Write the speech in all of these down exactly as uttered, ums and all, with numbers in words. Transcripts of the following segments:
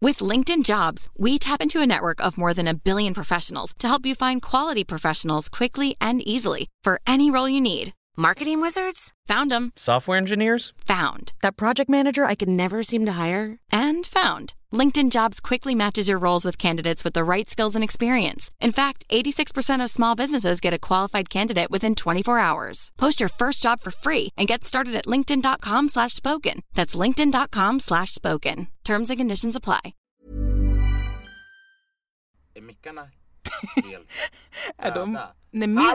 With LinkedIn Jobs, we tap into a network of more than a billion professionals to help you find quality professionals quickly and easily for any role you need. Marketing wizards? Found them. Software engineers? Found. That project manager I could never seem to hire? And found. LinkedIn Jobs quickly matches your roles with candidates with the right skills and experience. In fact, eighty-six percent of small businesses get a qualified candidate within twenty-four hours. Post your first job for free and get started at linkedin.com slash spoken. That's linkedin.com slash spoken. Terms and conditions apply. Är mickarna helt Är de... döda? Nej, min...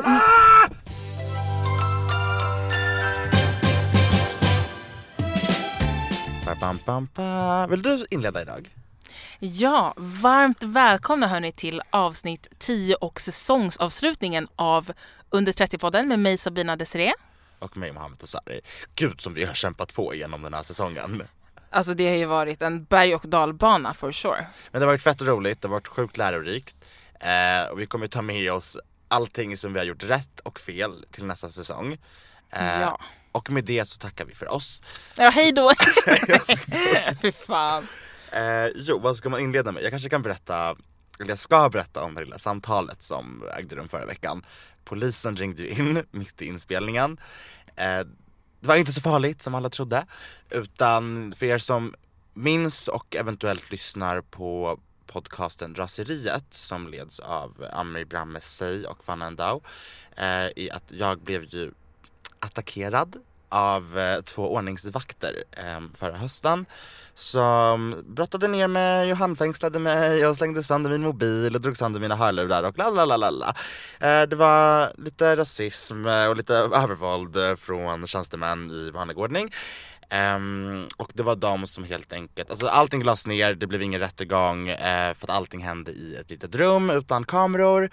Bam, bam, bam. Vill du inleda idag? Ja, varmt välkomna hörni till avsnitt tio och säsongsavslutningen av Under trettio-podden med mig Sabina Desiree. Och mig Mohammed Tosari. Gud som vi har kämpat på genom den här säsongen. Alltså det har ju varit en berg- och dalbana for sure. Men det har varit fett roligt, det har varit sjukt lärorikt. Eh, och vi kommer ta med oss allting som vi har gjort rätt och fel till nästa säsong. Eh, Ja. Och med det så tackar vi för oss. Ja, hej då! Fy fan. Eh, jo, vad ska man inleda med? Jag kanske kan berätta, eller jag ska berätta om det lilla samtalet som ägde rum förra veckan. Polisen ringde ju in mitt i inspelningen. Eh, det var inte så farligt som alla trodde. Utan för er som minns och eventuellt lyssnar på podcasten Raseriet som leds av Amir Brammesey och Van Endau. Eh, i att jag blev ju attackerad av eh, två ordningsvakter eh, förra hösten som brottade ner mig och handfängslade mig och slängde sönder min mobil och drog sönder mina hörlurar och lalalala. Eh, det var lite rasism och lite övervåld från tjänstemän i vanlig ordning. Um, och det var de som helt enkelt, alltså allting lades ner, det blev ingen rättegång eh, för att allting hände i ett litet rum utan kameror.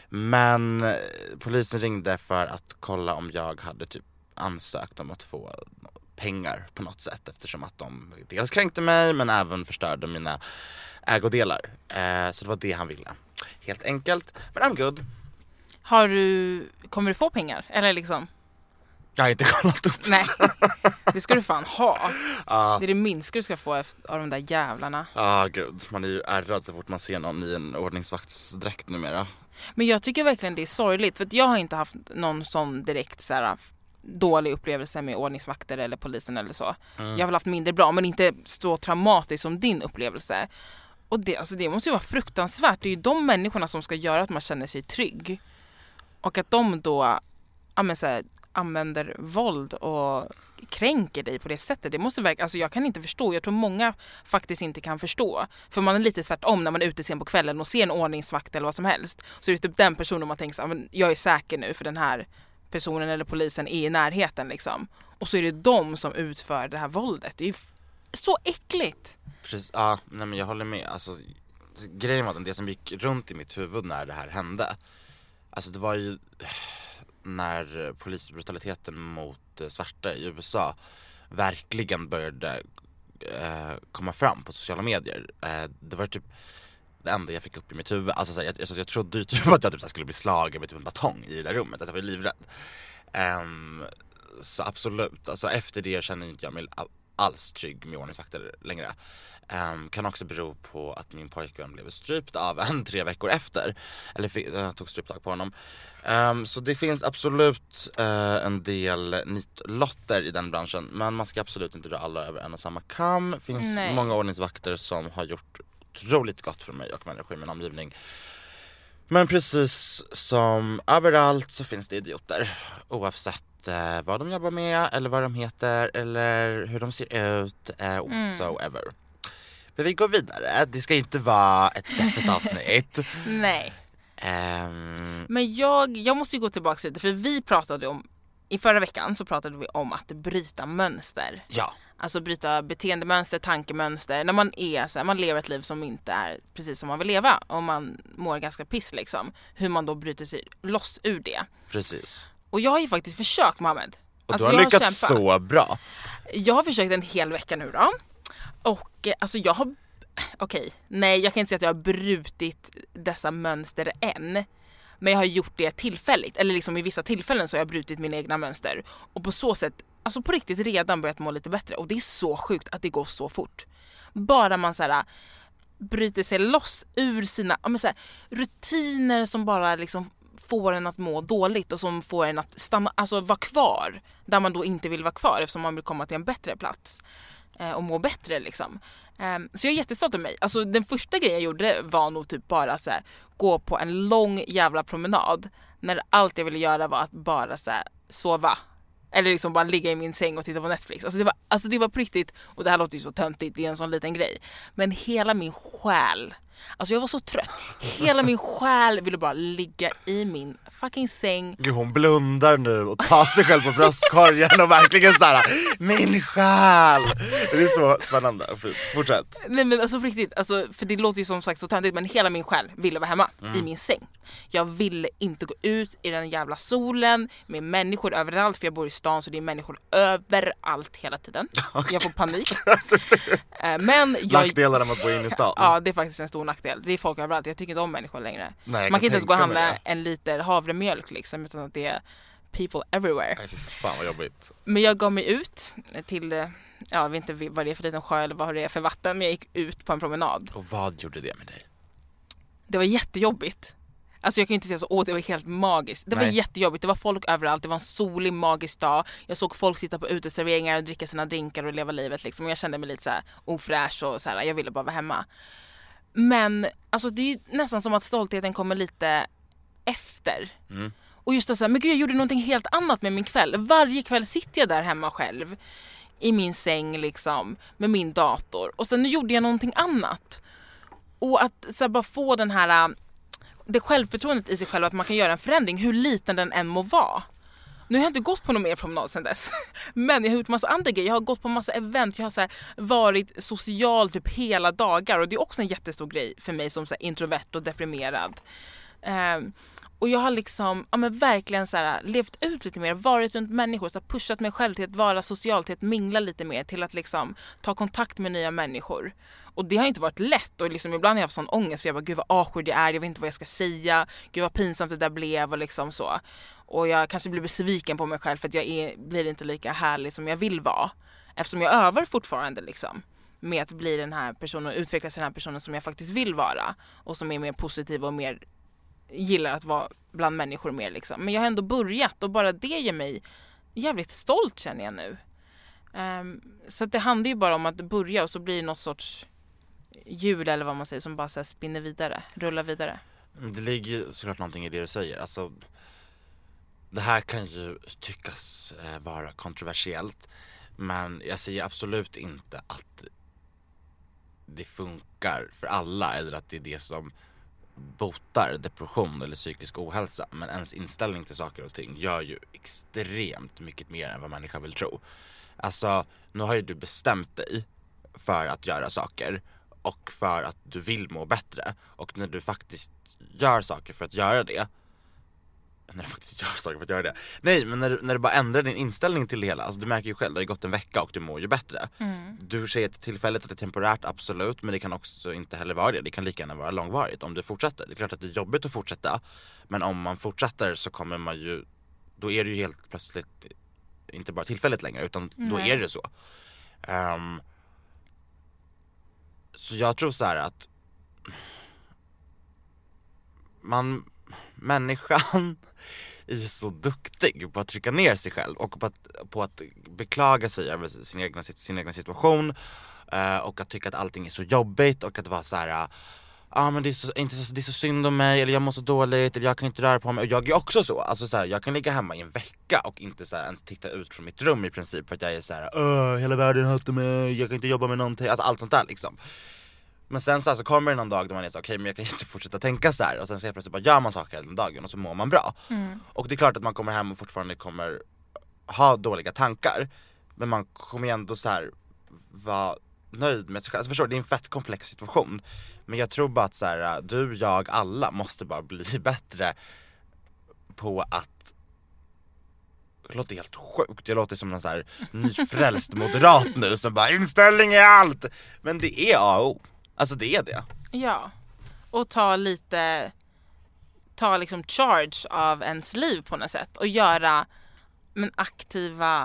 Men eh, polisen ringde för att kolla om jag hade typ ansökt om att få pengar på något sätt eftersom att de dels kränkte mig men även förstörde mina ägodelar. Eh, så det var det han ville. Helt enkelt, men I'm good. Har du... Kommer du få pengar? Eller liksom... Jag har inte kollat upp det. Nej, det ska du fan ha. Ah. Det är det minsta du ska få av de där jävlarna. Ja, ah, gud. Man är ju ärrad så fort man ser någon i en ordningsvaktsdräkt numera. Men jag tycker verkligen det är sorgligt. För att jag har inte haft någon sån direkt så här, dålig upplevelse med ordningsvakter eller polisen eller så. Mm. Jag har väl haft mindre bra, men inte så traumatiskt som din upplevelse. Och det, alltså det måste ju vara fruktansvärt. Det är ju de människorna som ska göra att man känner sig trygg. Och att de då ja, men så här, använder våld och kränker dig på det sättet. Det måste verka, alltså jag kan inte förstå. Jag tror många faktiskt inte kan förstå. För man är lite tvärtom när man är ute sen på kvällen och ser en ordningsvakt eller vad som helst. Så är det typ den personen man tänker så, men jag är säker nu för den här personen eller polisen är i närheten liksom. Och så är det de som utför det här våldet. Det är ju f- så äckligt. Precis, ja, nej men jag håller med. Alltså, grejen var att det som gick runt i mitt huvud när det här hände. Alltså det var ju när polisbrutaliteten mot svarta i U S A verkligen började eh, komma fram på sociala medier. Eh, det var typ det enda jag fick upp i mitt huvud. Alltså, så här, jag, alltså, jag trodde ju typ att jag typ, så här, skulle bli slagen med typ en batong i det där rummet. Alltså, jag var livrädd. Um, så absolut. Alltså, efter det känner inte jag mig alls trygg med ordningsvakter längre. Um, kan också bero på att min pojkvän blev strypt av en tre veckor efter. Eller jag tog stryptag på honom. Um, så det finns absolut uh, en del nitlotter i den branschen. Men man ska absolut inte dra alla över en och samma kam. Det finns Nej. många ordningsvakter som har gjort otroligt gott för mig och människor i min omgivning. Men precis som överallt så finns det idioter. Oavsett eh, vad de jobbar med eller vad de heter eller hur de ser ut eh, whatsoever. Mm. Men vi går vidare. Det ska inte vara ett deppigt avsnitt. Nej. Um... Men jag, jag måste ju gå tillbaka lite. För vi pratade om, i förra veckan så pratade vi om att bryta mönster. Ja. Alltså bryta beteendemönster, tankemönster. När man är så här, man lever ett liv som inte är precis som man vill leva. Och man mår ganska piss liksom. Hur man då bryter sig loss ur det. Precis. Och jag har ju faktiskt försökt, Mohammed. Och alltså, du har jag lyckats har så bra. Jag har försökt en hel vecka nu då. Och eh, alltså jag har... Okej, okay, nej jag kan inte säga att jag har brutit dessa mönster än. Men jag har gjort det tillfälligt. Eller liksom i vissa tillfällen så har jag brutit mina egna mönster. Och på så sätt, alltså på riktigt redan börjat må lite bättre. Och det är så sjukt att det går så fort. Bara man så här, bryter sig loss ur sina ja, men så här, rutiner som bara liksom får en att må dåligt och som får en att stanna, alltså vara kvar där man då inte vill vara kvar eftersom man vill komma till en bättre plats eh, och må bättre liksom. Eh, så jag är jättestolt över mig. Alltså den första grejen jag gjorde var nog typ bara så här, gå på en lång jävla promenad när allt jag ville göra var att bara så här, sova. Eller liksom bara ligga i min säng och titta på Netflix. Alltså det var, alltså det var på riktigt, och det här låter ju så töntigt, det är en sån liten grej. Men hela min själ, alltså jag var så trött. Hela min själ ville bara ligga i min fucking säng. Gud, hon blundar nu och tar sig själv på bröstkorgen och verkligen såhär, min själ. Det är så spännande och fint. Fortsätt. Nej men alltså på riktigt, alltså, för det låter ju som sagt så töntigt, men hela min själ ville vara hemma mm. i min säng. Jag ville inte gå ut i den jävla solen med människor överallt, för jag bor i stan så det är människor överallt hela tiden. Okay. Jag får panik. Men jag... Nackdelar med att bo in i stan. Ja, det är faktiskt en stor nackdel. Det är folk överallt. Jag tycker inte om människor längre. Nej, man kan inte ens gå och handla mig. en liter havremjölk liksom, utan att det är people everywhere. Nej, fy fan vad jobbigt. Men jag gav mig ut till, ja, jag vet inte vad det är för liten sjö eller vad det är för vatten, men jag gick ut på en promenad. Och vad gjorde det med dig? Det var jättejobbigt. Alltså jag kan inte säga så, åh det var helt magiskt. Det Nej. var jättejobbigt, det var folk överallt, det var en solig magisk dag. Jag såg folk sitta på uteserveringar och dricka sina drinkar och leva livet liksom. Och jag kände mig lite så här ofräsch och så här, jag ville bara vara hemma. Men alltså det är ju nästan som att stoltheten kommer lite efter. Mm. Och just det så här, men gud jag gjorde någonting helt annat med min kväll. Varje kväll sitter jag där hemma själv i min säng liksom med min dator. Och sen nu gjorde jag någonting annat. Och att så här, bara få den här... det självförtroendet i sig själv att man kan göra en förändring hur liten den än må vara. Nu har jag inte gått på någon mer promenad sedan dess. Men jag har gjort massa andra grejer. Jag har gått på massa event. Jag har så här varit social typ hela dagar. Och det är också en jättestor grej för mig som så här introvert och deprimerad. Um, och jag har liksom ja, men verkligen så här, levt ut lite mer. Varit runt människor. Så här, pushat mig själv till att vara social. Till att mingla lite mer. Till att liksom ta kontakt med nya människor. Och det har inte varit lätt. Och liksom, ibland har jag haft sån ångest. För jag bara, gud vad awkward jag är. Jag vet inte vad jag ska säga. Gud vad pinsamt det där blev. Och liksom så. Och jag kanske blir besviken på mig själv. För att jag är, blir inte lika härlig som jag vill vara. Eftersom jag övar fortfarande liksom. Med att bli den här personen. Utvecklas den här personen som jag faktiskt vill vara. Och som är mer positiv och mer... gillar att vara bland människor mer liksom. Men jag har ändå börjat. Och bara det ger mig jävligt stolt känner jag nu. Um, så att det handlar ju bara om att börja. Och så blir det något sorts... hjul eller vad man säger som bara så här spinner vidare, rullar vidare. Det ligger såklart någonting i det du säger. Alltså, det här kan ju tyckas eh, vara kontroversiellt, men jag säger absolut inte att det funkar för alla eller att det är det som botar depression eller psykisk ohälsa. Men ens inställning till saker och ting gör ju extremt mycket mer än vad människa vill tro. Alltså, nu har ju du bestämt dig för att göra saker och för att du vill må bättre. Och när du faktiskt gör saker för att göra det. När du faktiskt gör saker för att göra det. Nej, men när du, när du bara ändrar din inställning till det hela. Alltså du märker ju själv, det har gått en vecka och du mår ju bättre. Mm. Du säger till tillfället att det är temporärt, absolut. Men det kan också inte heller vara det. Det kan lika gärna vara långvarigt om du fortsätter. Det är klart att det är jobbigt att fortsätta. Men om man fortsätter så kommer man ju... Då är det ju helt plötsligt inte bara tillfälligt längre. Utan då Nej. är det så. Um, Så jag tror så här att man, människan är så duktig på att trycka ner sig själv och på att, på att beklaga sig över sin egna, sin egna situation eh, och att tycka att allting är så jobbigt och att vara så här, ja ah, men det är, så, inte så, det är så synd om mig eller jag mår så dåligt eller jag kan inte röra på mig. Och jag är också så, alltså så här, jag kan ligga hemma i en vecka och inte så här, ens titta ut från mitt rum i princip för att jag är så här, åh, hela världen hatar mig, jag kan inte jobba med någonting, alltså allt sånt där liksom. Men sen så, alltså, kommer det någon dag då man är så okej, okay, men jag kan inte fortsätta tänka så här. Och sen så helt plötsligt bara gör man saker hela den dagen och så mår man bra. Mm. Och det är klart att man kommer hem och fortfarande kommer ha dåliga tankar. Men man kommer ändå så här vara nöjd med sig själv. Alltså förstår du, det är en fett komplex situation. Men jag tror bara att så här, du, jag, alla måste bara bli bättre på att... Det låter helt sjukt. Jag låter som en så här nyfrälst moderat nu som bara inställning är allt. Men det är A och O. Alltså det är det. Ja. Och ta lite ta liksom charge av ens liv på något sätt och göra men aktiva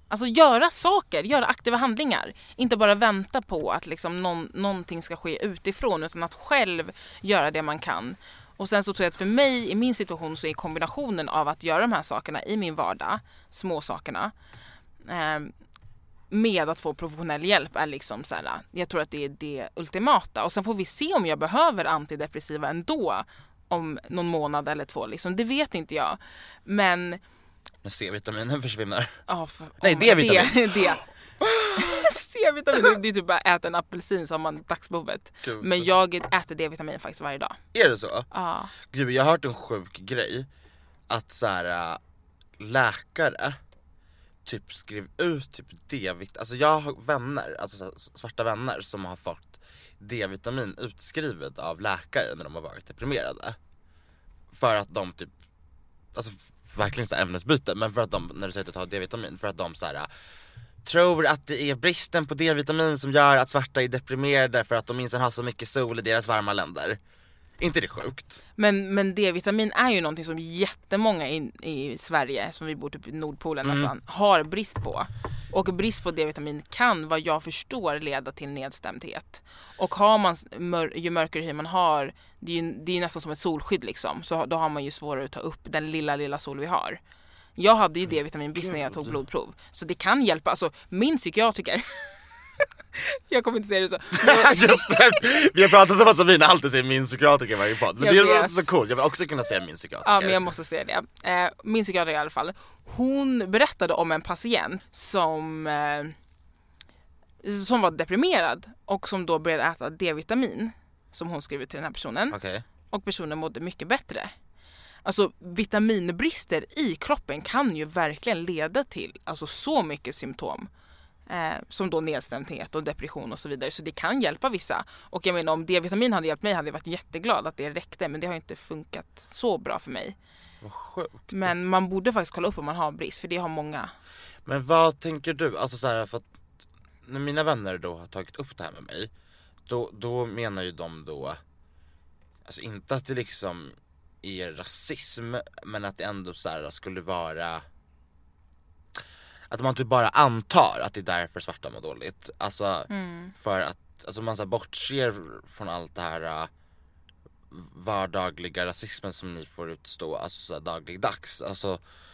Alltså göra saker, göra aktiva handlingar. Inte bara vänta på att liksom någon, någonting ska ske utifrån, utan att själv göra det man kan. Och sen så tror jag att för mig, i min situation, så är kombinationen av att göra de här sakerna i min vardag, små sakerna, eh, med att få professionell hjälp är liksom så här, jag tror att det är det ultimata. Och sen får vi se om jag behöver antidepressiva ändå om någon månad eller två. Liksom. Det vet inte jag. Men... Men C-vitaminen försvinner. Oh, för, Nej, oh, D-vitamin. Det, det. C-vitamin, det är typ bara äta en apelsin så har man dagsbehovet. Gud. Men jag äter D-vitamin faktiskt varje dag. Är det så? Ja. Gud, jag har hört en sjuk grej. Att så här, läkare typ skrev ut typ D-vitamin. Alltså jag har vänner, alltså så här, svarta vänner som har fått D-vitamin utskrivet av läkare när de har varit deprimerade. För att de typ, alltså verkligen så här ämnesbyte, men för att de, när du säger att ta D-vitamin, för att de så här tror att det är bristen på D-vitamin som gör att svarta är deprimerade för att de minst har så mycket sol i deras varma länder. Inte det sjukt? Men, men D-vitamin är ju någonting som jättemånga in, i Sverige, som vi bor typ i Nordpolen mm. nästan, har brist på. Och brist på D-vitamin kan, vad jag förstår, leda till nedstämdhet. Och har man, mör, ju mörkare hy man har, det är ju, det är ju nästan som ett solskydd liksom. Så då har man ju svårare att ta upp den lilla, lilla sol vi har. Jag hade ju D-vitaminbrist när jag tog blodprov. Så det kan hjälpa, alltså min psykiatriker... Jag kommer inte säga det så. Just det. Vi har pratat om att Sabina alltid säger min psykiatriker i varje podd. Men jag det är vet. så coolt, jag vill också kunna säga min psykiatriker. Ja, men jag måste säga det. eh, Min psykiatriker i alla fall, hon berättade om en patient som eh, Som var deprimerad och som då började äta D-vitamin, som hon skrev till den här personen. Okay. Och personen mådde mycket bättre. Alltså vitaminbrister i kroppen kan ju verkligen leda till alltså så mycket symptom. Eh, som då nedstämdhet och depression och så vidare. Så det kan hjälpa vissa. Och jag menar, om D-vitamin hade hjälpt mig hade jag varit jätteglad att det räckte. Men det har inte funkat så bra för mig. Vad sjukt. Men man borde faktiskt kolla upp om man har brist. För det har många. Men vad tänker du? Alltså så här, för att när mina vänner då har tagit upp det här med mig, Då, då menar ju de då, alltså inte att det liksom är rasism, men att det ändå så här skulle vara att man typ bara antar att det är därför svarta mår dåligt. Alltså mm. för att alltså man så här bortser från allt det här uh, vardagliga rasismen som ni får utstå, alltså så här dagligdags. Alltså,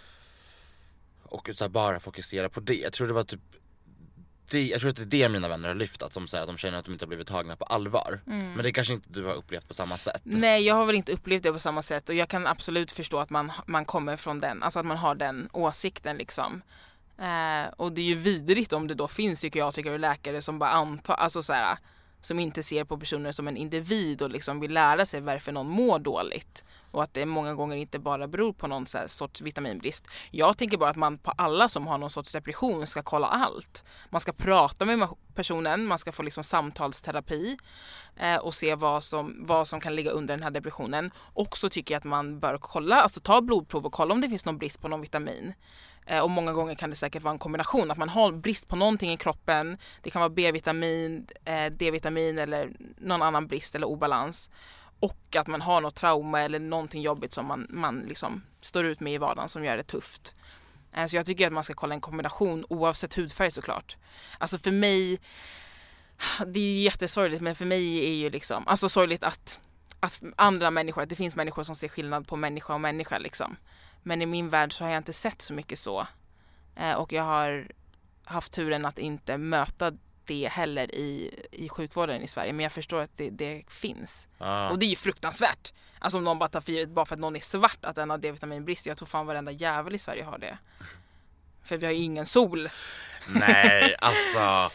och så här bara fokusera på det. Jag tror det var typ det, jag tror att det är det mina vänner har lyft, att som säger att de känner att de inte har blivit tagna på allvar. Mm. Men det kanske inte du har upplevt på samma sätt. Nej, jag har väl inte upplevt det på samma sätt. Och jag kan absolut förstå att man, man kommer från den, alltså att man har den åsikten liksom. Eh, och det är ju vidrigt om det då finns psykiatriker och läkare som bara antar, alltså så här, som inte ser på personer som en individ och liksom vill lära sig varför någon mår dåligt. Och att det många gånger inte bara beror på någon så här sorts vitaminbrist. Jag tänker bara att man på alla som har någon sorts depression ska kolla allt. Man ska prata med personen, man ska få liksom samtalsterapi eh, och se vad som, vad som kan ligga under den här depressionen. Och så tycker jag att man bör kolla, alltså ta blodprov och kolla om det finns någon brist på någon vitamin. Eh, och många gånger kan det säkert vara en kombination, att man har brist på någonting i kroppen. Det kan vara B-vitamin, eh, D-vitamin eller någon annan brist eller obalans. Och att man har något trauma eller någonting jobbigt som man, man liksom står ut med i vardagen som gör det tufft. Så jag tycker att man ska kolla en kombination oavsett hudfärg såklart. Alltså för mig, det är jättesorgligt, men för mig är ju liksom, alltså sorgligt att, att andra människor, att det finns människor som ser skillnad på människa och människa liksom. Men i min värld så har jag inte sett så mycket så. Och jag har haft turen att inte möta det heller i, i sjukvården i Sverige. Men jag förstår att det, det finns. Ah. Och det är ju fruktansvärt. Alltså om någon bara tar för givet, bara för att någon är svart, att den har D-vitaminbrist. Jag tror fan varenda jävel i Sverige har det. För vi har ju ingen sol. Nej, alltså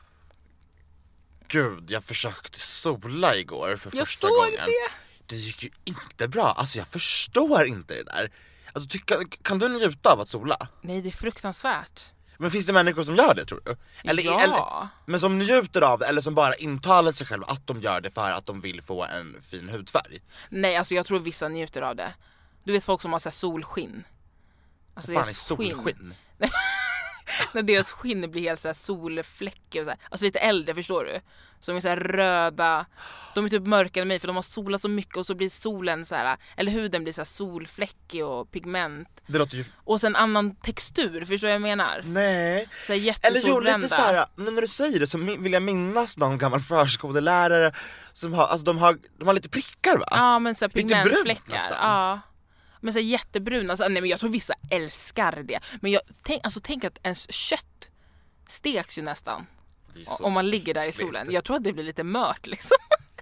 gud, jag försökte sola igår för jag första såg gången. Det. Det gick ju inte bra. Alltså jag förstår inte det där. Alltså tycka, kan du njuta av att sola? Nej, det är fruktansvärt. Men finns det människor som gör det, tror du? Eller, ja. eller, men som njuter av det, eller som bara intalar sig själv att de gör det för att de vill få en fin hudfärg? Nej, alltså jag tror vissa njuter av det. Du vet folk som har så här solskinn. Alltså, vad fan är solskinn? När deras skinn blir helt så här solfläckig och så här. Alltså lite äldre, förstår du? Som är så här röda. De är typ mörkare än mig för de har solat så mycket och så blir solen så här, eller huden blir så här solfläckig och pigment. Det låter ju... Och sen annan textur, förstår du vad jag menar? Nej. Så här eller jo, jättesolbrända. lite så här, men när du säger det så vill jag minnas någon gammal förskolelärare som har, alltså de har, de har lite prickar va? Ja, men så här lite brunt pigmentfläckar. nästan. Ja. Men så här jättebruna, alltså, nej men jag tror vissa älskar det. Men jag tänk, alltså, tänk att ens kött steks ju nästan om man ligger där i solen. Jag tror att det blir lite mört liksom.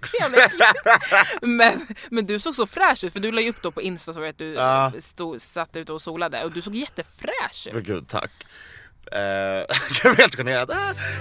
men, men du såg så fräsch ut, för du la ju upp då på Insta så att du ja. stod, satt ute och solade och du såg jättefräsch ut. Men gud, tack. Uh, jag är helt generad.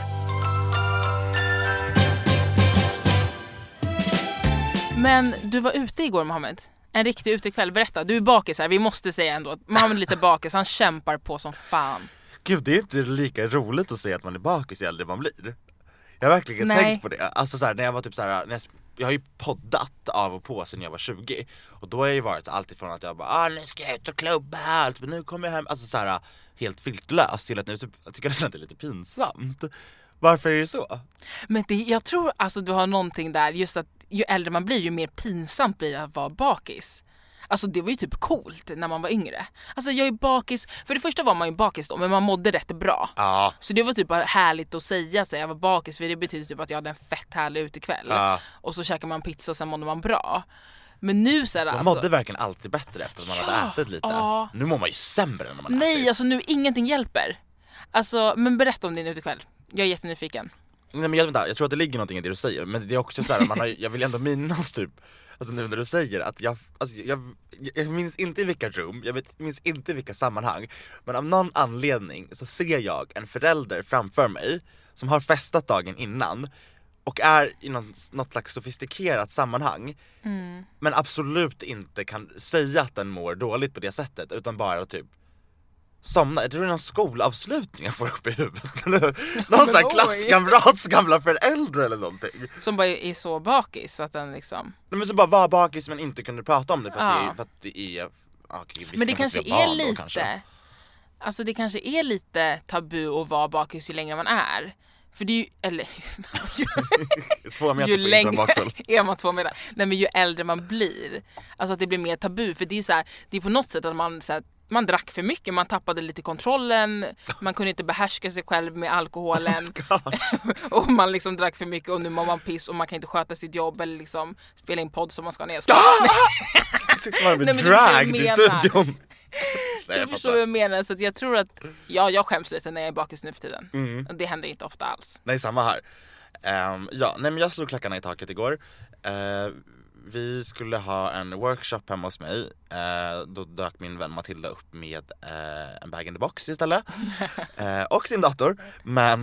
Men du var ute igår, Mohammed. En riktig utekväll. Berätta, du är bakis här. Vi måste säga ändå att Mohammed är lite bakis. Han kämpar på som fan. Gud, det är inte lika roligt att säga att man är bakis ju äldre man blir. Jag har verkligen Nej. tänkt på det. Alltså så här, när jag var typ så här, när jag, jag har ju poddat av och på sen jag var tjugo. Och då har jag ju varit allt ifrån att jag bara, ah, nu ska jag ut och klubba allt, men nu kommer jag hem. Alltså så här, helt filtlöst till att nu typ, jag tycker att det är lite pinsamt. Varför är det så? Men det, jag tror alltså du har någonting där, just att ju äldre man blir ju mer pinsamt blir det att vara bakis. Alltså det var ju typ coolt när man var yngre. Alltså jag är bakis, för det första var man ju bakis då, men man mådde rätt bra. Ja. Så det var typ härligt att säga att jag var bakis, för det betyder typ att jag hade en fett härlig utekväll. Ja. Och så käkar man pizza och sen mådde man bra. Men nu så är det Man alltså... mådde verkligen alltid bättre efter att man Ja, hade ätit lite. ja. Nu mår man ju sämre än när man Nej, ätit. alltså nu ingenting hjälper. Alltså, men berätta om din utekväll. Jag är jättenyfiken. Nej, men jag, jag tror att det ligger någonting i det du säger. Men det är också så här, man har, jag vill ändå minnas typ, alltså nu när du säger att jag, alltså jag, jag minns inte i vilka rum, jag vet, minns inte i vilka sammanhang, men av någon anledning så ser jag en förälder framför mig som har festat dagen innan och är i någon, något slags sofistikerat sammanhang, mm. men absolut inte kan säga att den mår dåligt på det sättet, utan bara typ somna. Jag tror det är någon skolavslutning jag får upp i huvudet. Någon sån här klasskamrats gamla föräldrar eller någonting. Som bara är så bakis så att den liksom... Nej, men så bara var bakis men inte kunde prata om det för att, Ja. det, är, för att det är... Okay, men det kanske är lite... Då, kanske. Alltså det kanske är lite tabu att vara bakis ju längre man är. För det är ju... Eller... två meter ju för längre bakfull. är man två meter. Nej, men ju äldre man blir. Alltså att det blir mer tabu. För det är ju så här... Det är på något sätt att man... Så här, man drack för mycket, man tappade lite kontrollen, man kunde inte behärska sig själv med alkoholen. Oh och man liksom drack för mycket och nu mår man piss och man kan inte sköta sitt jobb eller liksom spela in podd som man ska ner. Sitter man med drag i studion. Nej, jag förstår vad jag menar, så att jag tror att ja, jag skäms lite när jag är bakis nu för tiden. Mm. Och det händer inte ofta alls. Nej, samma här. Um, ja, nej, men jag slog klackarna i taket igår. Uh, Vi skulle ha en workshop hemma hos mig. eh, Då dök min vän Matilda upp med eh, en bag-in-the-box istället. eh, Och sin dator. Men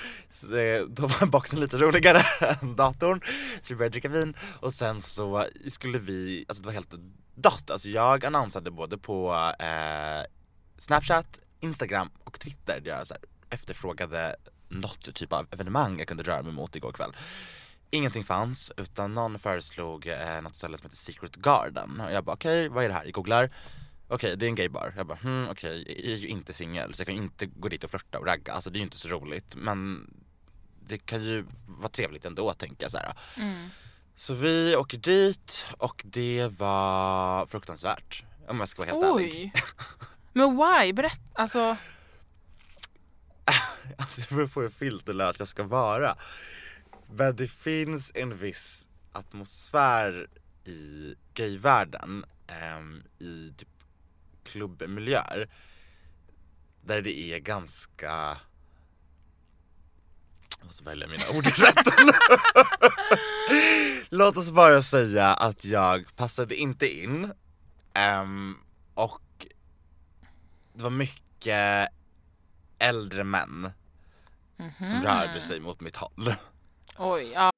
då var boxen lite roligare än datorn. Så vi började dricka vin. Och sen så skulle vi, alltså det var helt dött. Alltså jag annonsade både på eh, Snapchat, Instagram och Twitter, där jag så här efterfrågade något typ av evenemang jag kunde röra mig mot igår kväll. Ingenting fanns, utan någon föreslog eh, något ställe som heter Secret Garden. Och jag bara, okej, okay, vad är det här? Jag googlar. Okej, okay, det är en gaybar. Jag bara, hmm, okej, okay, jag är ju inte singel, så jag kan inte gå dit och flirta och ragga. Alltså det är ju inte så roligt, men det kan ju vara trevligt ändå, tänker jag så här. Mm. Så vi åker dit och det var fruktansvärt, om jag ska vara helt Oj. ärlig. Men why? Berätta, alltså... alltså det beror på hur filterlös jag ska vara. Men det finns en viss atmosfär i gayvärlden, äm, i typ klubbmiljöer, där det är ganska... Jag måste välja mina ord rätt. Låt oss bara säga att jag passade inte in, äm, och det var mycket äldre män mm-hmm. som rörde sig mot mitt håll. Oj, ja.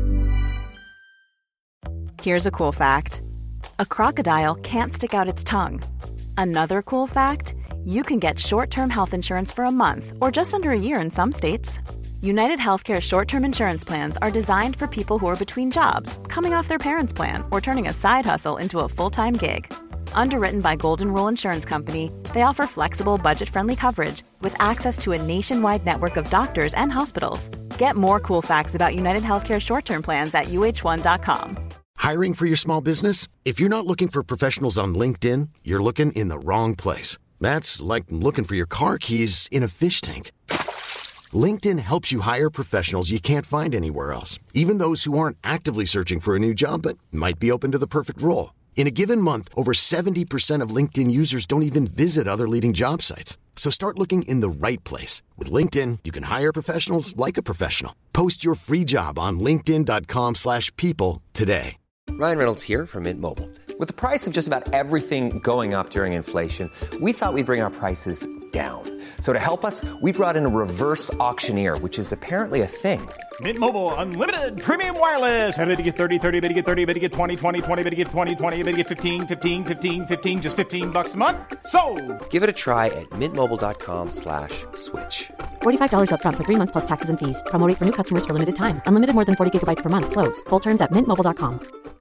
Here's a cool fact. A crocodile can't stick out its tongue. Another cool fact, you can get short-term health insurance for a month or just under a year in some states. United Healthcare short-term insurance plans are designed for people who are between jobs, coming off their parents' plan, or turning a side hustle into a full-time gig. Underwritten by Golden Rule Insurance Company, they offer flexible, budget-friendly coverage with access to a nationwide network of doctors and hospitals. Get more cool facts about United Healthcare short-term plans at U H one dot com. Hiring for your small business? If you're not looking for professionals on LinkedIn, you're looking in the wrong place. That's like looking for your car keys in a fish tank. LinkedIn helps you hire professionals you can't find anywhere else, even those who aren't actively searching for a new job but might be open to the perfect role. In a given month, over seventy percent of LinkedIn users don't even visit other leading job sites. So start looking in the right place. With LinkedIn, you can hire professionals like a professional. Post your free job on linkedin dot com slash people today. Ryan Reynolds here from Mint Mobile. With the price of just about everything going up during inflation, we thought we'd bring our prices down. So to help us, we brought in a reverse auctioneer, which is apparently a thing. Mint Mobile Unlimited Premium Wireless. How to get thirty, thirty, how to get thirty, how to get twenty, twenty, twenty, how to get twenty, twenty, how to get fifteen, fifteen, fifteen, fifteen, just fifteen bucks a month? Sold! Give it a try at mintmobile.com slash switch. forty-five dollars up front for three months plus taxes and fees. Promo rate for new customers for limited time. Unlimited more than forty gigabytes per month. Slows full terms at mint mobile dot com.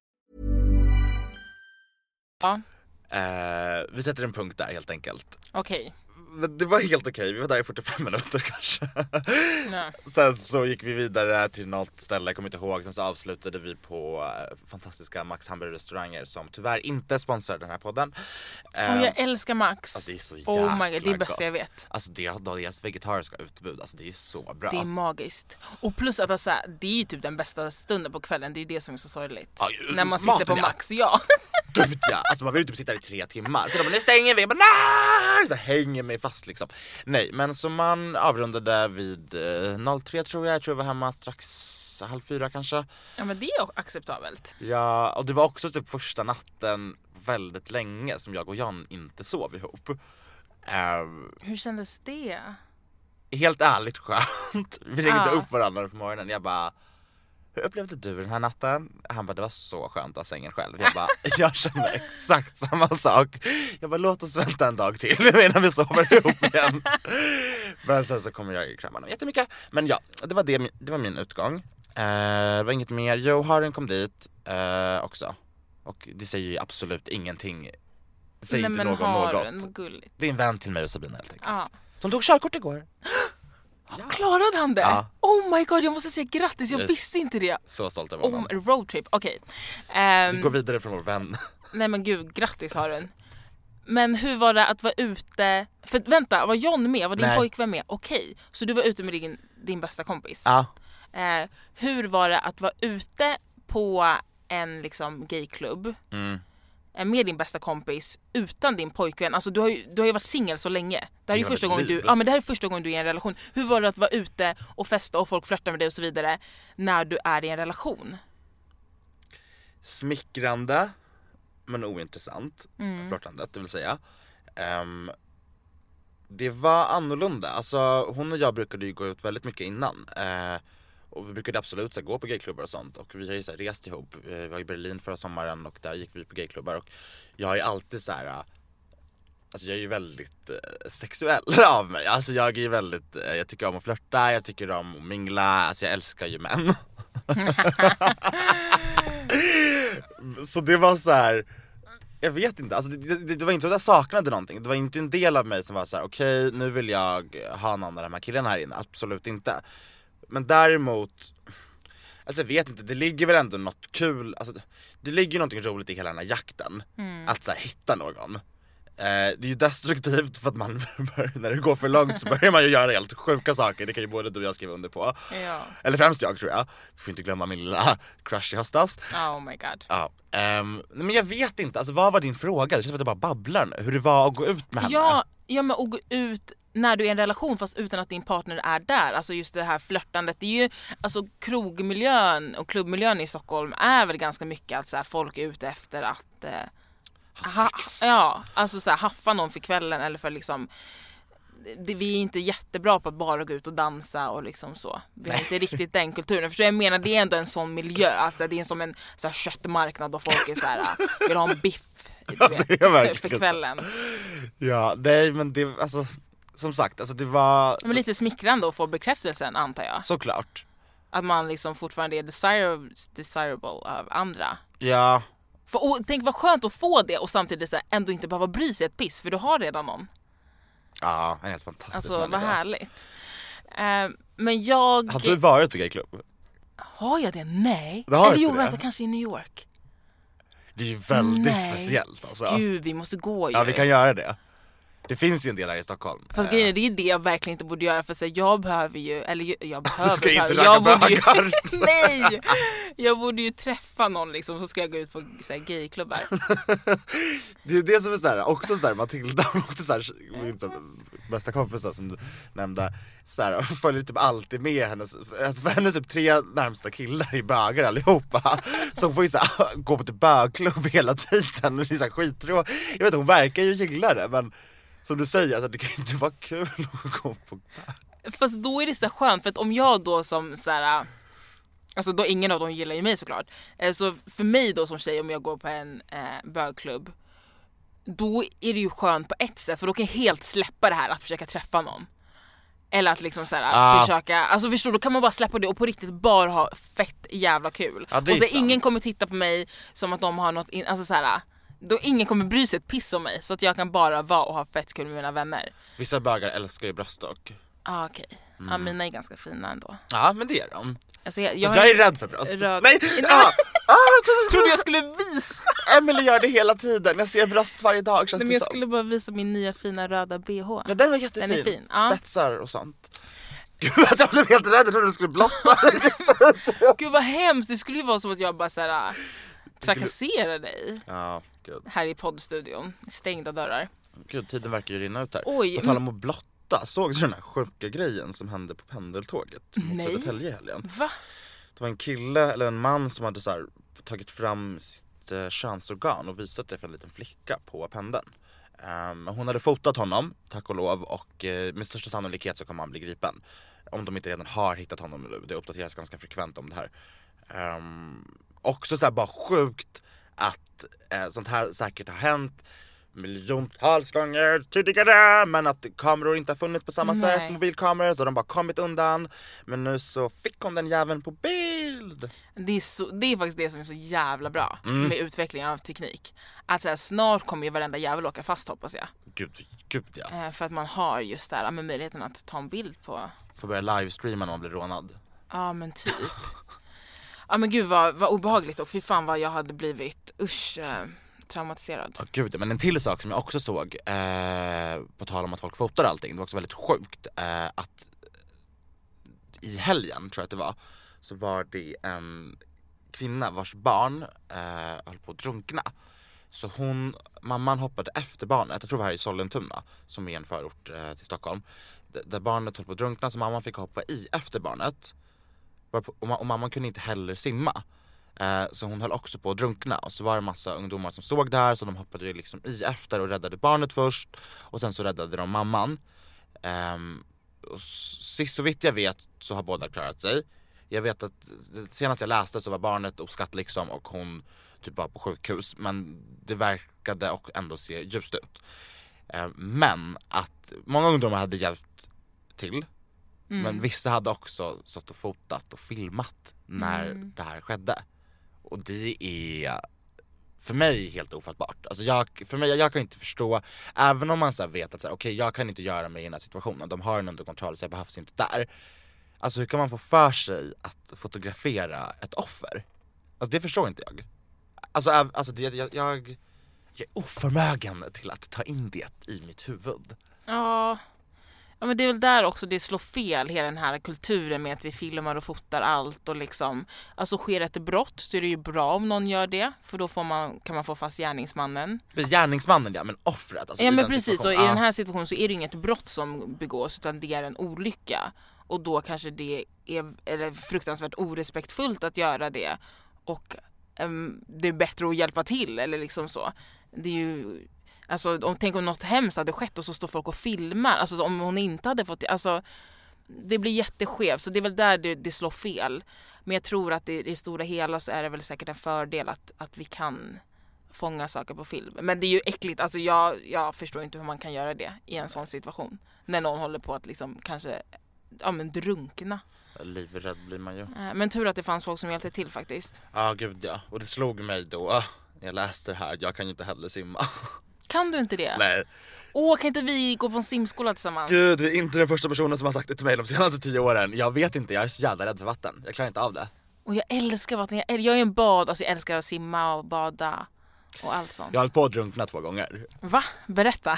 Ja. Eh, vi sätter en punkt där helt enkelt. Okej. Okay. Det var helt okej, vi var där i fyrtiofem minuter kanske. Nej. Sen så gick vi vidare till något ställe, jag kommer inte ihåg. Sen så avslutade vi på uh, fantastiska Max hamburgerrestauranger som tyvärr inte sponsrar den här podden. uh, oh, Jag älskar Max. Alltså, det är så jäkla Oh my god, det är det bästa jag vet. Alltså deras vegetariska utbud, alltså det är så bra. Det är magiskt. Och plus att alltså, det är ju typ den bästa stunden på kvällen. Det är ju det som är så sorgligt. Ja, när man sitter på Max, ja. Gud ja, alltså man vill ju typ sitta där i tre timmar. För de bara, nu stänger vi, jag bara nej! Det hänger mig fast liksom. Nej, men så man avrundade vid eh, noll tre tror jag. Jag tror jag var hemma strax halv fyra kanske. Ja, men det är acceptabelt. Ja, och det var också typ första natten väldigt länge som jag och Jan inte sov ihop. Uh, Hur kändes det? Helt ärligt skönt. Vi ringde ja. upp varandra på morgonen. Jag bara, hur upplevde du den här natten? Han bara, det var så skönt att ha sängen själv. Jag bara, jag känner exakt samma sak. Jag bara, låt oss vänta en dag till innan vi sover ihop igen. Men sen så kommer jag kräma honom jättemycket. Men ja, det var, det, det var min utgång. Eh, det var inget mer. Joe Harren kom dit eh, också. Och det säger ju absolut ingenting. Det säger Nej, inte någon något. Gulligt. Det är en vän till mig och Sabina helt enkelt. Ja. Som tog körkort igår. Ja. Klarade han det? Ja. Oh my god, jag måste säga grattis, jag yes. visste inte det. Så stolt över honom. Oh, roadtrip, okej. Okay. Um, Vi går vidare från vår vän. Nej men gud, grattis Harun. Men hur var det att vara ute? För vänta, var John med? Var din Nej. pojkvän med? Okej, okay. Så du var ute med din, din bästa kompis. Ja. Uh, hur var det att vara ute på en liksom gayklubb? Mm. Med din bästa kompis utan din pojkvän. Alltså du har ju, du har ju varit singel så länge. Det här är ju första gången du, ja, men det här är första gången du är i en relation. Hur var det att vara ute och festa och folk flörtar med dig och så vidare när du är i en relation? Smickrande men ointressant. Mm. Flörtandet, det vill säga. Um, det var annorlunda. Alltså hon och jag brukade ju gå ut väldigt mycket innan. Uh, Och vi brukade absolut så här, gå på gayklubbar och sånt. Och vi har ju så här, rest ihop. Vi var i Berlin förra sommaren och där gick vi på gayklubbar. Och jag är alltid så här. Alltså jag är ju väldigt eh, sexuell av mig. Alltså jag är ju väldigt, eh, jag tycker om att flirta, jag tycker om att mingla. Alltså jag älskar ju män. Så det var så här. Jag vet inte, alltså det, det, det var inte att jag saknade någonting. Det var inte en del av mig som var så här: okej, okay, nu vill jag ha någon av de här killarna här inne. Absolut inte. Men däremot, alltså jag vet inte, det ligger väl ändå något kul, alltså det ligger någonting roligt i hela den här jakten. Mm. Att så här, hitta någon. Eh, det är ju destruktivt för att man, när det går för långt så börjar man ju göra helt sjuka saker. Det kan ju både du och jag skriva under på. Ja. Eller främst jag tror jag. Får inte glömma min lilla crush i höstas. Oh my god. Ja. Um, men jag vet inte, alltså vad var din fråga? Det känns som att jag bara babblar nu. Hur det var att gå ut med henne. Ja, ja men att gå ut när du är i en relation fast utan att din partner är där. Alltså just det här flörtandet. Det är ju, alltså krogmiljön och klubbmiljön i Stockholm är väl ganska mycket att så här, folk är ute efter att eh, ha, ja, alltså så här, haffa någon för kvällen eller för liksom det, vi är inte jättebra på att bara gå ut och dansa och liksom så. Vi har inte riktigt den kulturen. För jag menar, det är ändå en sån miljö. Alltså det är som en så här köttmarknad och folk är så här, vill ha en biff ja, vet, för kvällen. Ja, nej men det, alltså som sagt, alltså det var men lite smickrande att få bekräftelsen, antar jag. Såklart. Att man liksom fortfarande är desirable, desirable av andra. Ja, För, och, tänk vad skönt att få det och samtidigt så här, ändå inte behöva bry sig ett piss, för du har redan någon. Ja, en helt fantastisk Alltså människa. vad härligt. uh, Men jag... Har du varit på gayklubb? Har jag det? Nej. Det har Eller inte jo, det. vänta, kanske i New York. Det är ju väldigt Nej. speciellt alltså. Gud, vi måste gå ju. Ja, vi kan göra det. Det finns ju en del här i Stockholm. Fast grejen är, det är det jag verkligen inte borde göra, för så här, jag behöver ju, eller jag, jag behöver ska inte behöver- ragga jag borde ju, bögar. nej, jag borde ju träffa någon liksom, så ska jag gå ut på så här, gayklubbar. Det är det som är sådär, också sådär Matilda, också såhär, min typ bästa kompis då, som du nämnde, såhär, följer typ alltid med hennes, alltså hennes typ tre närmsta killar i bögar allihopa. Så hon får ju såhär gå på typ bögklubb hela tiden, och det är såhär skitrå. Jag vet, hon verkar ju gilla det, men som du säger, alltså, det kan ju inte vara kul att gå på bög. Fast då är det så skönt, för att om jag då som så här, alltså då ingen av dem gillar ju mig såklart, så för mig då som tjej, om jag går på en eh, bögklubb, då är det ju skönt på ett sätt, för då kan jag helt släppa det här att försöka träffa någon. Eller att liksom så här, Ah. försöka, alltså förstår, då kan man bara släppa det och på riktigt bara ha fett jävla kul. Ja, det är och så sant. ingen kommer titta på mig som att de har något in, alltså så här, då ingen kommer bry sig ett piss om mig, så att jag kan bara vara och ha fett kul med mina vänner. Vissa bögar älskar ju bröststock. Ah, okej. Okay. Mm. Ja, mina är ganska fina ändå. Ja, men det är de. Alltså jag, Jag, jag, jag är rädd för bröst. Röd. Nej! Ah, ah, jag trodde jag skulle visa. Emily gör det hela tiden. Jag ser bröst varje dag, känns Nej, men det jag som. skulle bara visa min nya fina röda B H. Ja, den var jättefin. Den är fin, ja. Spetsar och sånt. Gud, jag blev helt rädd. Jag trodde du skulle blotta. Gud vad hemskt. Det skulle ju vara som att jag bara så här trakasserar dig Ja, gud. här i poddstudion. Stängda dörrar. Gud, tiden verkar ju rinna ut här. Oj, På tal om att blotta, såg du den här sjuka grejen som hände på pendeltåget mot Nej. Södertälje i helgen? Va? Det var en kille eller en man som hade så här, tagit fram sitt eh, könsorgan och visat det för en liten flicka på pendeln. Um, hon hade fotat honom, tack och lov, och eh, med största sannolikhet så kommer han bli gripen. Om de inte redan har hittat honom nu, det uppdateras ganska frekvent om det här. Um, också så här bara sjukt att eh, sånt här säkert har hänt miljontals gånger tidigare, men att kameror inte har funnits på samma Nej. sätt, mobilkameror, så de bara kommit undan. Men nu så fick hon den jäveln på bild. Det är, så, det är faktiskt det som är så jävla bra Mm. med utvecklingen av teknik. Att så här, snart kommer ju varenda jävel åka fast, hoppas jag. Gud, gud ja. Eh, för att man har just där med möjligheten att ta en bild på. Får börja livestreama när man blir rånad. Ja men typ. Ja men gud vad, vad obehagligt, och fy fan vad jag hade blivit usch eh, traumatiserad. Oh, gud, men en till sak som jag också såg, eh, på tal om att folk fotar allting, det var också väldigt sjukt, eh, att i helgen, tror jag att det var, så var det en kvinna vars barn eh, höll på att drunkna. Så hon, mamman hoppade efter barnet, jag tror det var här i Sollentuna, som är en förort eh, till Stockholm, D- där barnet höll på att drunkna, så mamman fick hoppa i efter barnet. Och, ma- och mamman kunde inte heller simma. Eh, så hon höll också på att drunkna. Och så var det en massa ungdomar som såg det här, så de hoppade ju liksom i efter och räddade barnet först. Och sen så räddade de mamman. Eh, och sist så vitt jag vet så har båda klarat sig. Jag vet att senast jag läste så var barnet oskatt liksom, och hon typ var på sjukhus. Men det verkade och ändå se ljust ut. Eh, men att många ungdomar hade hjälpt till. Mm. Men vissa hade också satt och fotat och filmat när mm. det här skedde. Och det är för mig helt ofattbart. Alltså jag, för mig, jag kan inte förstå, även om man så här vet att så här, okej, jag kan inte göra mig i den här situationen, de har den under kontroll så jag behövs inte där. Alltså hur kan man få för sig att fotografera ett offer? Alltså det förstår inte jag. Alltså, alltså det, jag, jag, jag är oförmögen till att ta in det i mitt huvud. Ja. Ja men det är väl där också det slår fel, hela den här kulturen med att vi filmar och fotar allt och liksom, alltså sker ett brott så är det ju bra om någon gör det, för då får man, kan man få fast gärningsmannen. Gärningsmannen ja, men offret. Alltså ja men den precis, och i ah. den här situationen så är det inget brott som begås, utan det är en olycka. Och då kanske det är eller fruktansvärt orespektfullt att göra det, och um, det är bättre att hjälpa till eller liksom så. Det är ju... Alltså, om, tänk om något hemskt hade skett och så står folk och filmar. Alltså om hon inte hade fått... Alltså, det blir jätteskevt. Så det är väl där det, det slår fel. Men jag tror att det, i det stora hela så är det väl säkert en fördel att, att vi kan fånga saker på film. Men det är ju äckligt. Alltså jag, jag förstår inte hur man kan göra det i en sån situation. När någon håller på att liksom kanske ja, men drunkna. Livrädd blir man ju. Men tur att det fanns folk som hjälpte till faktiskt. Ja, ah, gud ja. Och det slog mig då när jag läste det här att jag kan ju inte heller simma. Kan du inte det? Nej. Åh, kan inte vi gå på en simskola tillsammans? Gud, du är inte den första personen som har sagt det till mig de senaste tio åren. Jag vet inte, jag är så jävla rädd för vatten. Jag klarar inte av det. Och jag älskar vatten. Jag, jag är en bad, alltså jag älskar att simma och bada och allt sånt. Jag har hållit på att drunkna två gånger. Va? Berätta.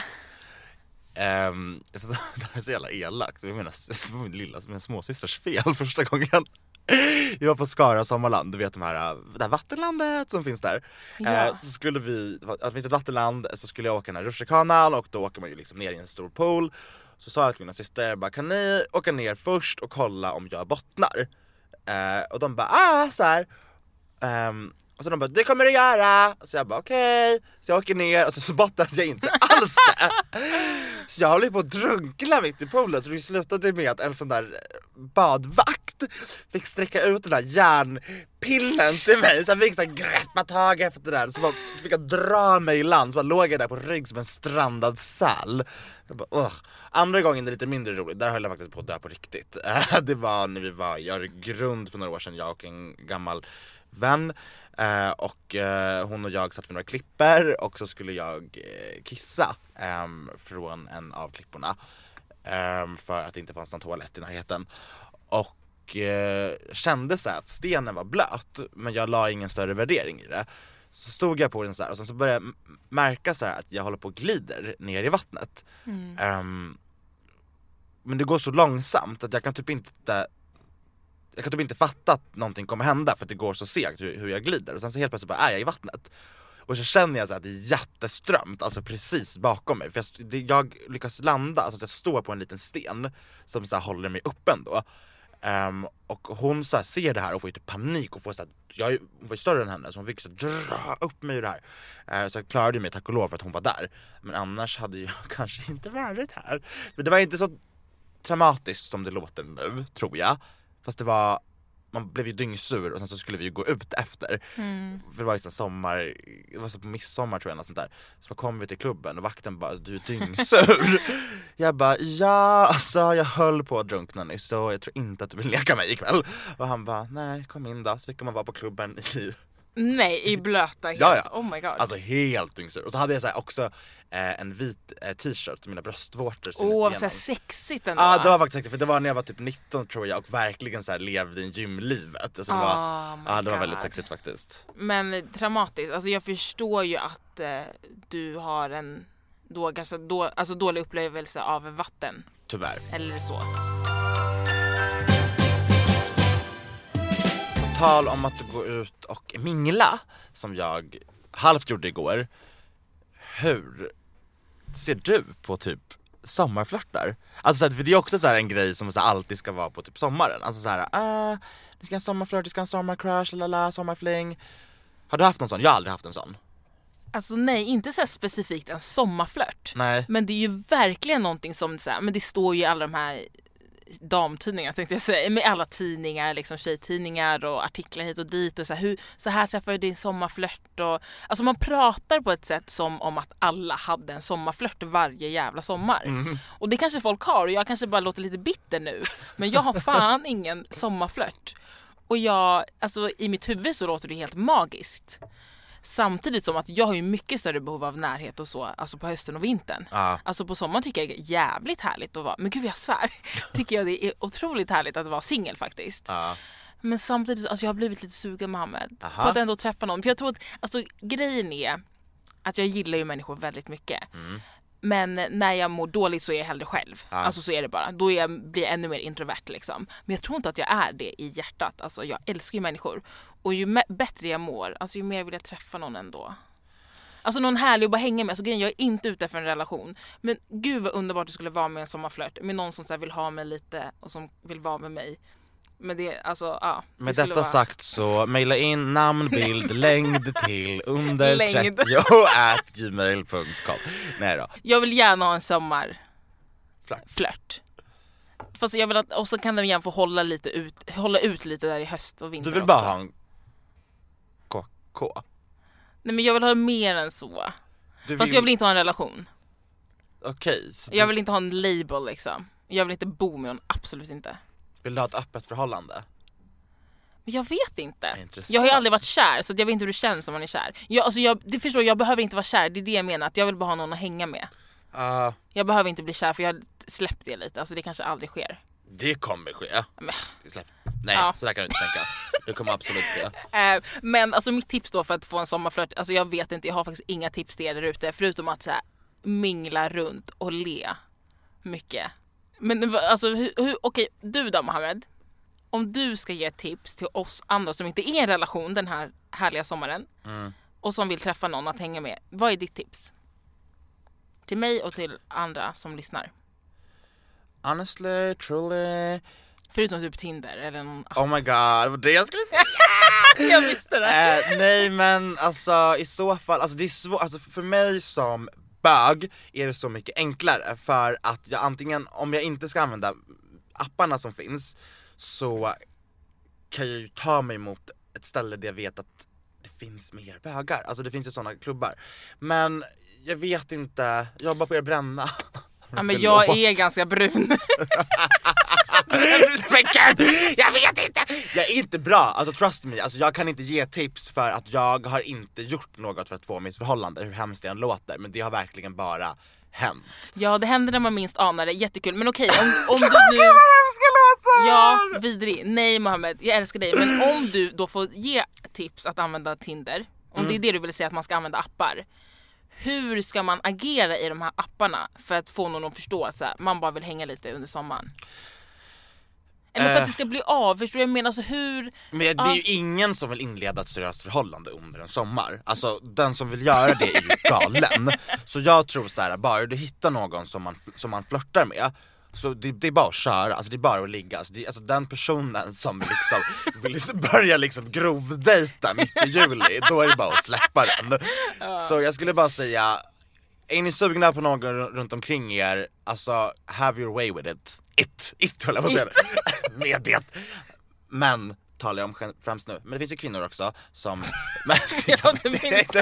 Um, så det är så jävla elakt. Jag menar, det var min lilla, min småsysters fel första gången. Vi var på Skara sommarland, du vet de här, det här vattenlandet som finns där. Ja. Uh, så skulle vi, att det finns ett vattenland, så skulle jag åka den här rutschkanan och då åker man ju liksom ner i en stor pool. Så sa jag till mina systrar, bara, kan ni åka ner först och kolla om jag bottnar? Uh, och de bara, ah, så här. Um, Och så de bara, det kommer du göra. Så jag bara, okej okay. Så jag åker ner och så, så bottnade jag inte alls det. Så jag håller på att drunkna mitt i poolen. Så det slutade med att en sån där badvakt fick sträcka ut den där järnpinnen till mig. Så jag fick så här greppa tag efter det där. Så bara, fick jag dra mig i land. Så bara låg jag där på rygg som en strandad säl. Jag bara, ugh. Andra gången är lite mindre roligt. Där höll jag faktiskt på att dö på riktigt. Det var när vi var i Öregrund för några år sedan. Jag och en gammal vän. Uh, och uh, hon och jag satt vid några klipper och så skulle jag uh, kissa um, från en av klipporna um, för att det inte fanns någon toalett i närheten. Och uh, kände så här att stenen var blöt, men jag la ingen större värdering i det. Så stod jag på den så här och sen så började jag m- märka så här att jag håller på och glider ner i vattnet. Mm. Um, men det går så långsamt att jag kan typ inte Jag kan typ inte fatta att någonting kommer hända för att det går så segt hur, hur jag glider. Och sen så helt plötsligt bara är jag i vattnet. Och så känner jag så att det är jätteströmt, alltså precis bakom mig. För jag, det, jag lyckas landa, alltså att jag står på en liten sten som så här håller mig upp ändå. Um, och hon så här ser det här och får ju typ panik och får så här, jag hon var ju större än henne så hon fick så här, dra upp mig ur det här. Uh, så jag klarade mig tack och lov för att hon var där. Men annars hade jag kanske inte varit här. Men det var inte så traumatiskt som det låter nu, tror jag. Fast det var, man blev ju dyngsur och sen så skulle vi ju gå ut efter. Mm. För det var liksom sommar, det var så på midsommar tror jag, och sånt där. Så kom vi till klubben och vakten bara, du är dyngsur. Jag bara, ja, alltså jag höll på att drunkna nyss så jag tror inte att du vill leka mig ikväll. Och han bara, nej, kom in då. Så fick man vara på klubben i... Nej, i blöta helt. Ja, ja. Oh my god. Alltså helt dyngsur. Och så hade jag så här också eh, en vit eh, t-shirt och mina bröstvårtor. Åh, oh, så sexigt ändå. Ja, ah, det var faktiskt sexigt. För det var när jag var typ nitton tror jag och verkligen så här levde i gymlivet. Alltså, det, oh var, ah, det var väldigt sexigt faktiskt. Men traumatiskt. Alltså jag förstår ju att eh, du har en då, ganska då, alltså dålig upplevelse av vatten. Tyvärr. Eller så. Tal om att gå ut och mingla som jag halvt gjorde igår. Hur ser du på typ sommarflörtar? Alltså så här, för det är också så här en grej som så här alltid ska vara på typ sommaren. Alltså så här, ah, vi ska ha en sommarflört, vi ska ha en sommarcrush, lalala, sommarfling. Har du haft någon sån? Jag har aldrig haft en sån. Alltså nej, inte så här specifikt en sommarflört. Nej. Men det är ju verkligen någonting som så här, men det står ju i alla de här damtidningar tänkte jag säga, med alla tidningar, liksom tjejtidningar och artiklar hit och dit och så här, hur, så här träffar du din sommarflört och alltså man pratar på ett sätt som om att alla hade en sommarflört varje jävla sommar. Mm. Och det kanske folk har och jag kanske bara låter lite bitter nu, men jag har fan ingen sommarflört. Och jag, alltså i mitt huvud så låter det helt magiskt. Samtidigt som att jag har ju mycket större behov av närhet och så, alltså på hösten och vintern. Ah. Alltså på sommaren tycker jag det är jävligt härligt att vara, men gud jag svär, tycker jag det är otroligt härligt att vara singel faktiskt. Ah. Men samtidigt, alltså jag har blivit lite sugen Mohammed på att ändå träffa någon. För jag tror att, alltså grejen är att jag gillar ju människor väldigt mycket. Mm. Men när jag mår dåligt så är jag hellre själv. Ah. Alltså så är det bara. Då är jag, blir jag ännu mer introvert liksom. Men jag tror inte att jag är det i hjärtat. Alltså jag älskar ju människor. Och ju me- bättre jag mår, alltså ju mer vill jag träffa någon ändå. Alltså någon härlig att bara hänga med. Alltså grejen, jag är inte ute för en relation. Men gud vad underbart det skulle vara med en sommarflört. Med någon som så här vill ha mig lite och som vill vara med mig. Men det, alltså, ja. Det med detta vara... sagt så mejla in namn, bild, längd till under längd. trettio at gmail punkt com. Nej då. Jag vill gärna ha en sommar flört. flört. Fast jag vill att, och så kan den igen få hålla lite ut, hålla ut lite där i höst och vinter. Du vill bara också ha en K K? Nej men jag vill ha mer än så. Du Fast vill... jag vill inte ha en relation. Okej. Okay, jag vill inte ha en label liksom. Jag vill inte bo med någon, absolut inte. Vill du ha ett öppet förhållande? Jag vet inte. Intressant. Jag har ju aldrig varit kär, så jag vet inte hur det känns om man är kär. Jag, alltså jag, det förstår, jag behöver inte vara kär, det är det jag menar. Att jag vill bara ha någon att hänga med. Uh, Jag behöver inte bli kär, för jag har släppt det lite. Alltså det kanske aldrig sker. Det kommer ske. Men, Släpp. Nej, Ja. så där kan du inte tänka. Det kommer absolut ske. eh, men alltså mitt tips då för att få en sommarflört, alltså jag vet inte, jag har faktiskt inga tips till er där ute. Förutom att så här, mingla runt och le mycket. Men alltså, hur, hur, okej, du då Mohammed? Om du ska ge tips till oss andra som inte är i en relation den här härliga sommaren Mm. och som vill träffa någon att hänga med, vad är ditt tips? Till mig och till andra som lyssnar. Honestly, truly. Förutom typ Tinder eller någon app. Oh my god, det var det jag skulle säga. Jag visste det. Eh, nej men alltså i så fall, alltså det är svårt, alltså för mig som bög är det så mycket enklare. För att jag antingen, om jag inte ska använda apparna som finns, så kan jag ju ta mig mot ett ställe där jag vet att det finns mer bögar. Alltså det finns ju sådana klubbar. Men jag vet inte, jag jobbar på er bränna. Ja, men jag är ganska brun. Men gud, jag vet inte. Jag är inte bra, alltså trust me. Alltså jag kan inte ge tips för att jag har inte gjort något för att få mitt förhållande, hur hemskt det än låter. Men det har verkligen bara hänt. Ja, det händer när man minst anar det. Jättekul. Men okej, om, om du nu... Ja, vidrig. Nej Mohammed, jag älskar dig. Men om du då får ge tips att använda Tinder, om mm. det är det du vill säga att man ska använda appar, hur ska man agera i de här apparna för att få någon att förstå att så här, man bara vill hänga lite under sommaren? Eller för att det ska bli av, förstår jag menar, alltså hur... Men det är ju ingen som vill inleda ett seriöst förhållande under en sommar. Alltså den som vill göra det är ju galen. Så jag tror så här, bara du hittar någon som man, som man flörtar med, så det, det är bara att köra, alltså det är bara att ligga. Alltså, det, alltså den personen som liksom vill liksom börja liksom grovdejta mitt i juli, då är det bara att släppa den. Så jag skulle bara säga, är ni sugna på någon runt omkring er, alltså have your way with it. It, it höll jag på att säga. Med det. Men talar jag om främst nu. Men det finns ju kvinnor också som... Men, ja, det finns.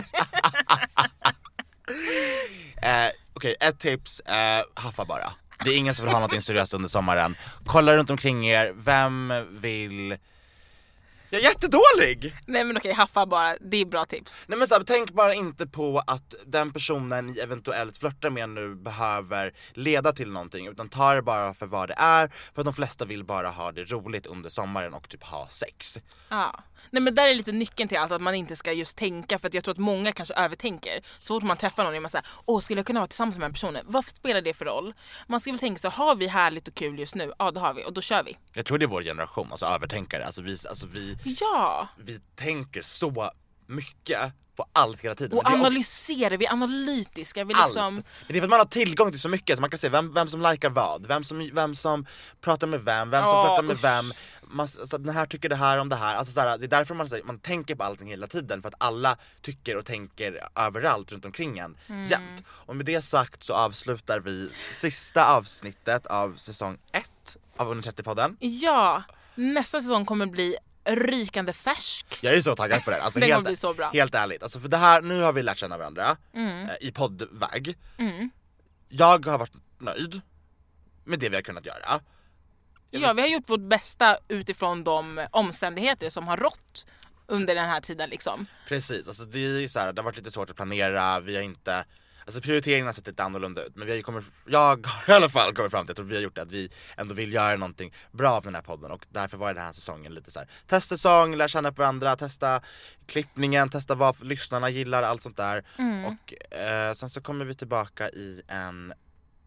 eh, Okej, okay, ett tips, eh, haffa bara. Det är ingen som vill ha något seriöst under sommaren. Kolla runt omkring er, vem vill... Jag är jättedålig! Nej men okej, haffa bara, det är bra tips. Nej men så här, tänk bara inte på att den personen ni eventuellt flörtar med nu behöver leda till någonting, utan ta det bara för vad det är. För att de flesta vill bara ha det roligt under sommaren och typ ha sex. Ja, nej men där är lite nyckeln till allt, att man inte ska just tänka. För att jag tror att många kanske övertänker. Så fort man träffar någon är man såhär, åh skulle jag kunna vara tillsammans med en person? Vad spelar det för roll? Man ska väl tänka så, har vi härligt och kul just nu? Ja det har vi, och då kör vi. Jag tror det är vår generation, alltså övertänkare. Alltså vi, alltså vi, ja. vi tänker så mycket på allt hela tiden. Och analyserar, vi är analytiska, vi liksom... Allt. Det är för att man har tillgång till så mycket, så man kan se vem, vem som likar vad, vem som, vem som pratar med vem, vem som oh, flörtar med usch. vem. Man, så den här tycker det här om det här. Alltså, så här, det är därför man, man tänker på allting hela tiden, för att alla tycker och tänker överallt runt omkring en mm. jämt. Och med det sagt så avslutar vi sista avsnittet av säsong ett av Under trettio-podden. Ja, nästa säsong kommer bli rykande färsk. Jag är så taggad på det. Alltså, det helt, bli så bra. Helt ärligt. Alltså, för det här, nu har vi lärt känna varandra mm. eh, i poddväg. Mm. Jag har varit nöjd med det vi har kunnat göra. Jag ja, vet... vi har gjort vårt bästa utifrån de omständigheter som har rått under den här tiden liksom. Precis, alltså det är ju så här, det har varit lite svårt att planera. Vi har inte... Alltså prioriteringen har sett lite annorlunda ut. Men vi har ju kommit, jag har i alla fall kommit fram till att vi har gjort det, att vi ändå vill göra någonting bra av den här podden. Och därför var den här säsongen lite så här testsäsong, lära känna på varandra, testa klippningen, testa vad lyssnarna gillar, allt sånt där. Mm. Och eh, sen så kommer vi tillbaka i en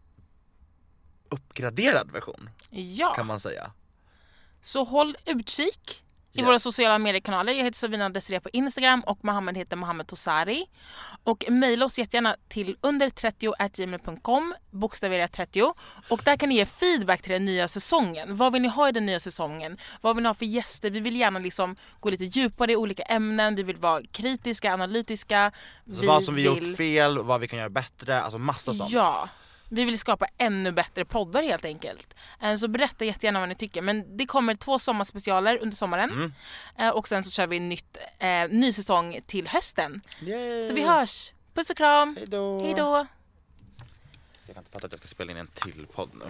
uppgraderad version, ja. kan man säga. Så håll utkik i yes. våra sociala mediekanaler. Jag heter Sabina Desiree på Instagram och Mohammed heter Mohammed Tosari. Och mejla oss jättegärna till under trettio at gmail dot com, bokstavera trettio. Och där kan ni ge feedback till den nya säsongen. Vad vill ni ha i den nya säsongen? Vad vill ni ha för gäster? Vi vill gärna liksom gå lite djupare i olika ämnen. Vi vill vara kritiska, analytiska. Alltså vi vad som vi vill... gjort fel, vad vi kan göra bättre, alltså massa sånt. Ja. Vi vill skapa ännu bättre poddar helt enkelt. Så berätta jättegärna vad ni tycker. Men det kommer två sommarspecialer under sommaren. Mm. Och sen så kör vi en nytt, eh, ny säsong till hösten. Yay. Så vi hörs. Puss och kram. Hej då. Hej då. Jag kan inte fatta att jag ska spela in en till podd nu.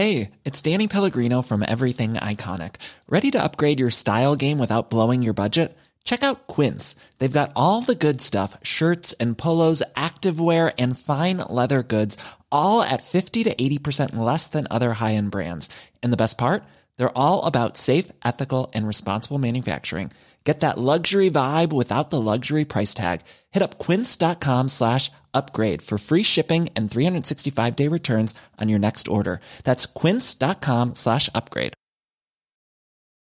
Hey, it's Danny Pellegrino from Everything Iconic. Ready to upgrade your style game without blowing your budget? Check out Quince. They've got all the good stuff, shirts and polos, activewear, and fine leather goods, all at fifty to eighty percent less than other high-end brands. And the best part? They're all about safe, ethical, and responsible manufacturing. Get that luxury vibe without the luxury price tag. Hit up quince.com slash upgrade for free shipping and three sixty-five day returns on your next order. That's quince.com slash upgrade.